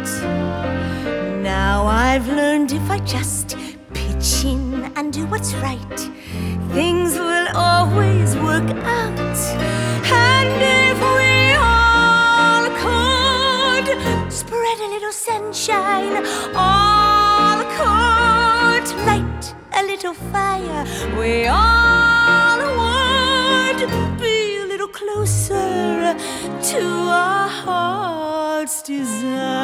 Now I've learned if I just pitch in and do what's right, things will always work out. And if we all could spread a little sunshine, all could light a little fire, we all would be a little closer to our heart's desire.